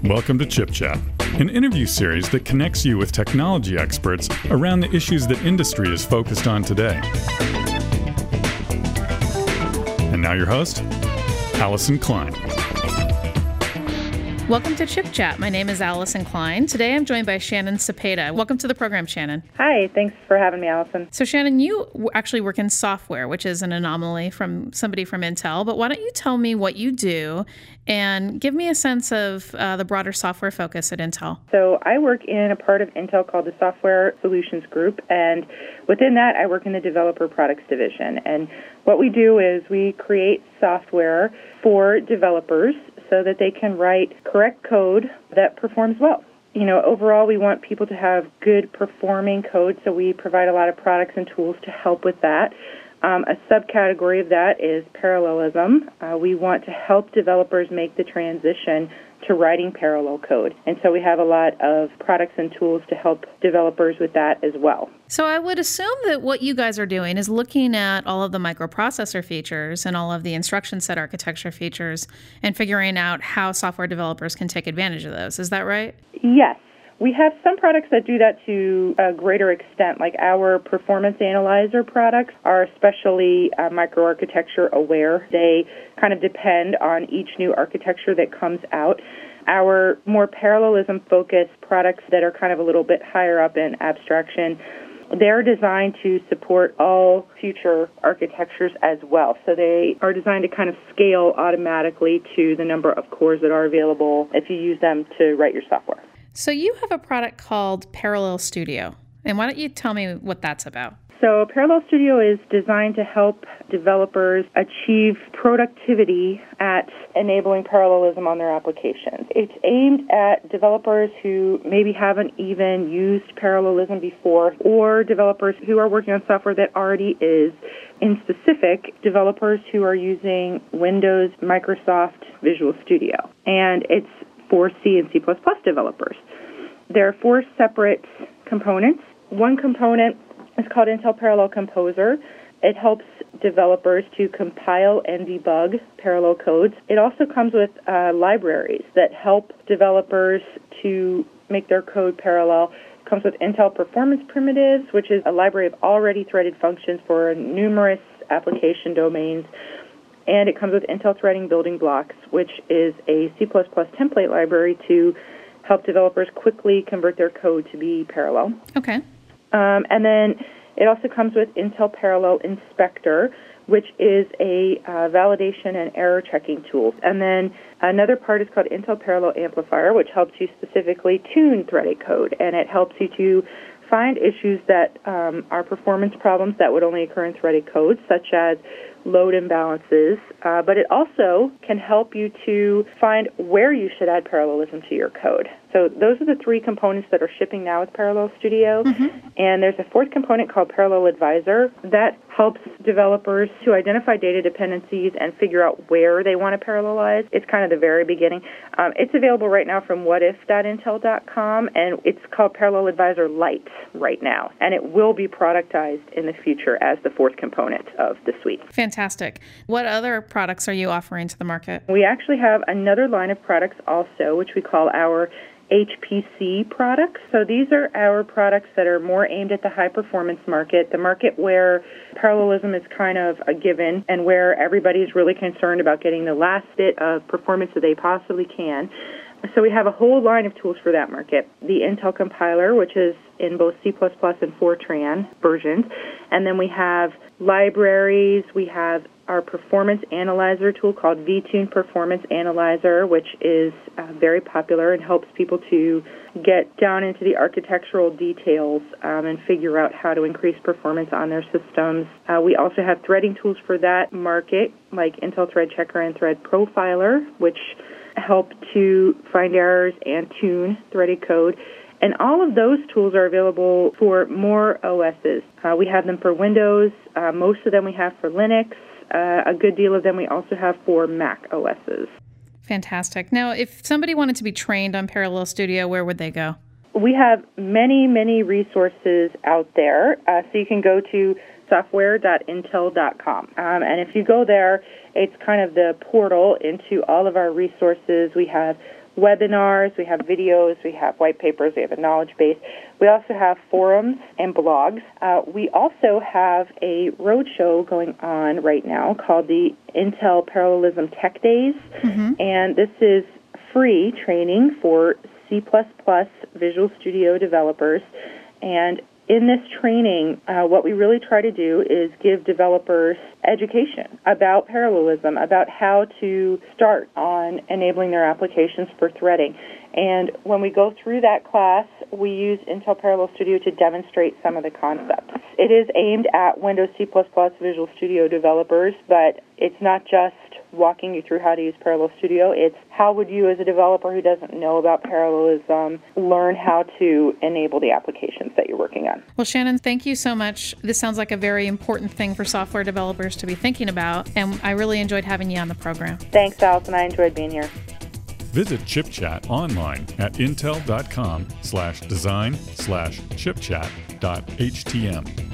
Welcome to Chip Chat, an interview series that connects you with technology experts around the issues that industry is focused on today. And now your host, Allison Klein. Welcome to Chip Chat. My name is Allison Klein. Today I'm joined by Shannon Cepeda. Welcome to the program, Shannon. Hi, thanks for having me, Allison. So Shannon, you actually work in software, which is an anomaly from somebody from Intel, but why don't you tell me what you do and give me a sense of the broader software focus at Intel. So I work in a part of Intel called the Software Solutions Group, and within that I work in the Developer Products Division. And what we do is we create software for developers so that they can write correct code that performs well. You know, overall, we want people to have good performing code, so we provide a lot of products and tools to help with that. A subcategory of that is parallelism. We want to help developers make the transition to writing parallel code. And so we have a lot of products and tools to help developers with that as well. So I would assume that what you guys are doing is looking at all of the microprocessor features and all of the instruction set architecture features and figuring out how software developers can take advantage of those. Is that right? Yes. We have some products that do that to a greater extent, like our performance analyzer products are especially microarchitecture aware. They kind of depend on each new architecture that comes out. Our more parallelism-focused products that are kind of a little bit higher up in abstraction, they're designed to support all future architectures as well. So they are designed to kind of scale automatically to the number of cores that are available if you use them to write your software. So you have a product called Parallel Studio, and why don't you tell me what that's about? So Parallel Studio is designed to help developers achieve productivity at enabling parallelism on their applications. It's aimed at developers who maybe haven't even used parallelism before, or developers who are working on software that already is. In specific, developers who are using Windows, Microsoft Visual Studio. And it's for C and C++ developers. There are 4 separate components. One component is called Intel Parallel Composer. It helps developers to compile and debug parallel codes. It also comes with libraries that help developers to make their code parallel. It comes with Intel Performance Primitives, which is a library of already threaded functions for numerous application domains. And it comes with Intel Threading Building Blocks, which is a C++ template library to help developers quickly convert their code to be parallel. Okay. And then it also comes with Intel Parallel Inspector, which is a validation and error checking tool. And then another part is called Intel Parallel Amplifier, which helps you specifically tune threaded code. And it helps you to find issues that are performance problems that would only occur in threaded code, such as load imbalances, but it also can help you to find where you should add parallelism to your code. So those are the 3 components that are shipping now with Parallel Studio. Mm-hmm. And there's a 4th component called Parallel Advisor that helps developers to identify data dependencies and figure out where they want to parallelize. It's kind of the very beginning. It's available right now from whatif.intel.com, and it's called Parallel Advisor Lite right now. And it will be productized in the future as the 4th component of the suite. Fantastic. What other products are you offering to the market? We actually have another line of products also, which we call our HPC products. So these are our products that are more aimed at the high-performance market, the market where parallelism is kind of a given and where everybody's really concerned about getting the last bit of performance that they possibly can. So we have a whole line of tools for that market. The Intel Compiler, which is in both C++ and Fortran versions. And then we have libraries. We have our performance analyzer tool called vTune Performance Analyzer, which is very popular and helps people to get down into the architectural details and figure out how to increase performance on their systems. We also have threading tools for that market, like Intel Thread Checker and Thread Profiler, which help to find errors and tune threaded code. And all of those tools are available for more OSs. We have them for Windows. Most of them we have for Linux. A good deal of them we also have for Mac OSs. Fantastic. Now, if somebody wanted to be trained on Parallel Studio, where would they go? We have many, many resources out there. So you can go to software.intel.com. And if you go there, it's kind of the portal into all of our resources. We have webinars, we have videos, we have white papers, we have a knowledge base. We also have forums and blogs. We also have a roadshow going on right now called the Intel Parallelism Tech Days, and this is free training for C++ Visual Studio developers. And in this training, what we really try to do is give developers education about parallelism, about how to start on enabling their applications for threading. And when we go through that class, we use Intel Parallel Studio to demonstrate some of the concepts. It is aimed at Windows C++ Visual Studio developers, but it's not just walking you through how to use Parallel Studio. It's how would you, as a developer who doesn't know about parallelism, learn how to enable the applications that you're working on. Well, Shannon, thank you so much. This sounds like a very important thing for software developers to be thinking about, and I really enjoyed having you on the program. Thanks, Allison. I enjoyed being here. Visit ChipChat online at intel.com/design/chipchat.htm.